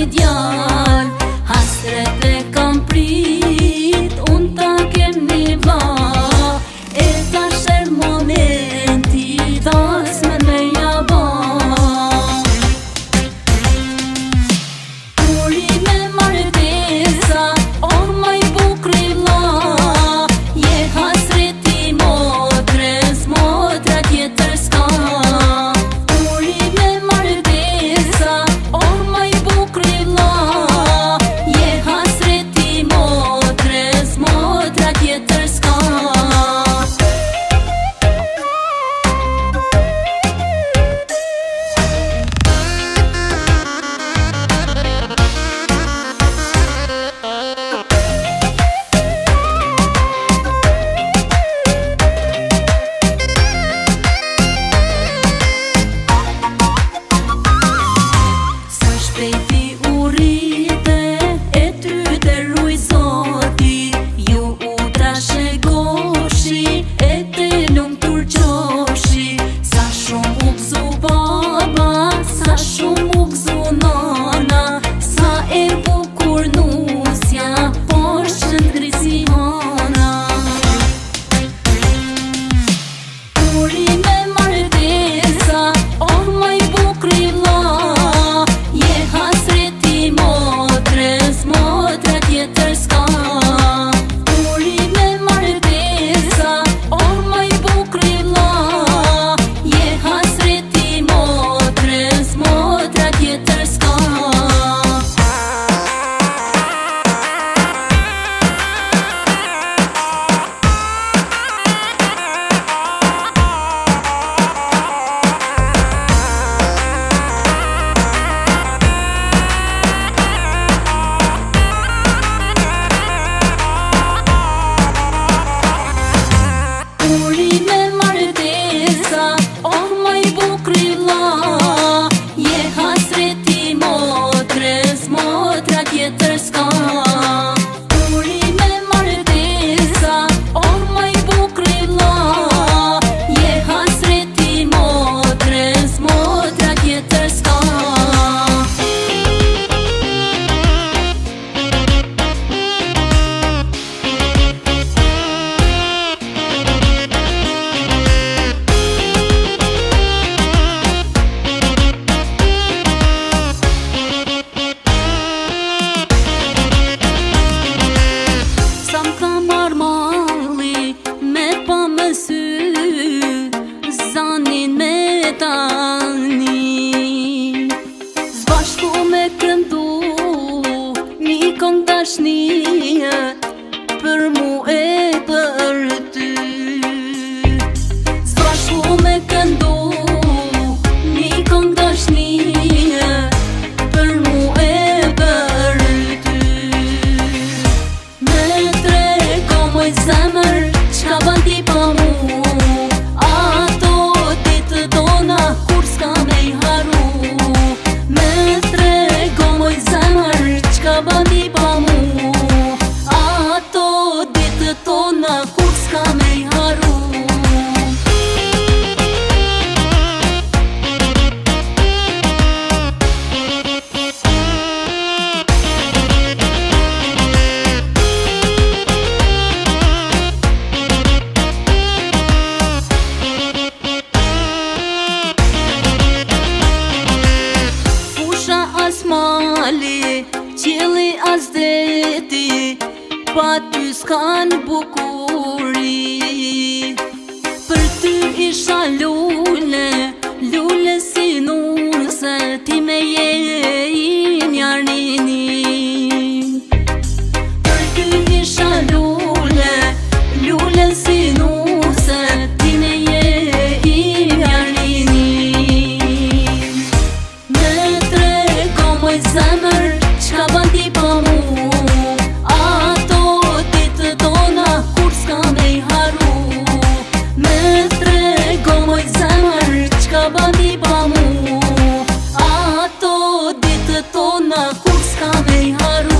një djal. Hasret e kam prit, unë ta kem një vlla. E tash er momenti, das me me jaba. Uri me martesa, or maj bukri vlla. Je hasreti motres, motra tjetër s'ka. Për mu e për ty s'bashku me këndu një këngë dashnie. Për mu e për ty me trego moj zemër çka ban ti pa mu. Ato ditë tona kur s'ka me i haru. Me trego moj zemër çka ban ti pa mu. Tona kur s'ka me i haru. Fusha as mali, qielli as deti, pa ty s'kan bukuri. Për ty isha lule, lule si nuse, ti me je i njarnini. Për ty isha lule, lule si nuse, ti me je i njarnini. Me trego moj zemër çka ban ti pa mu. Bandi pa mu, ato ditë tona kur s'ka me i haru.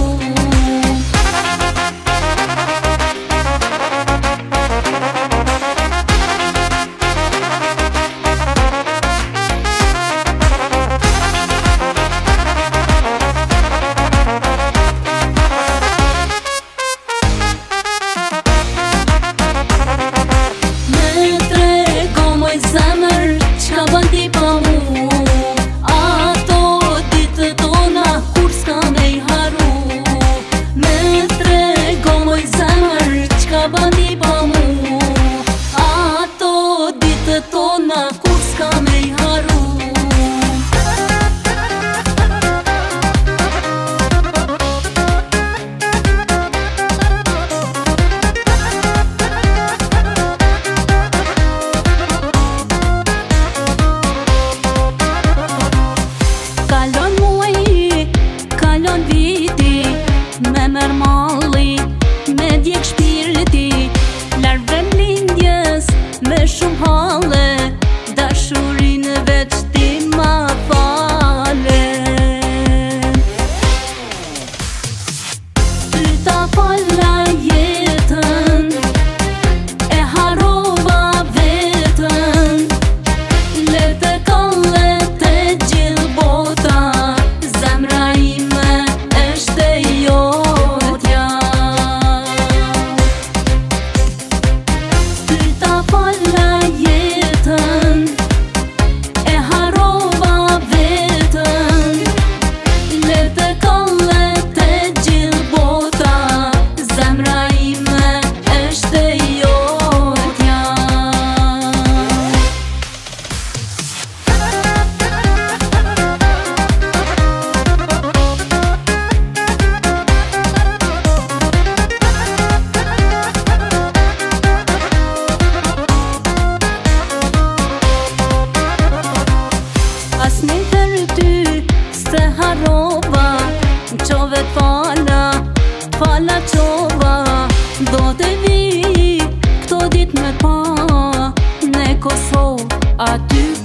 falova, qove fala qova. Do të vi këto dit me pa në Kosovë, aty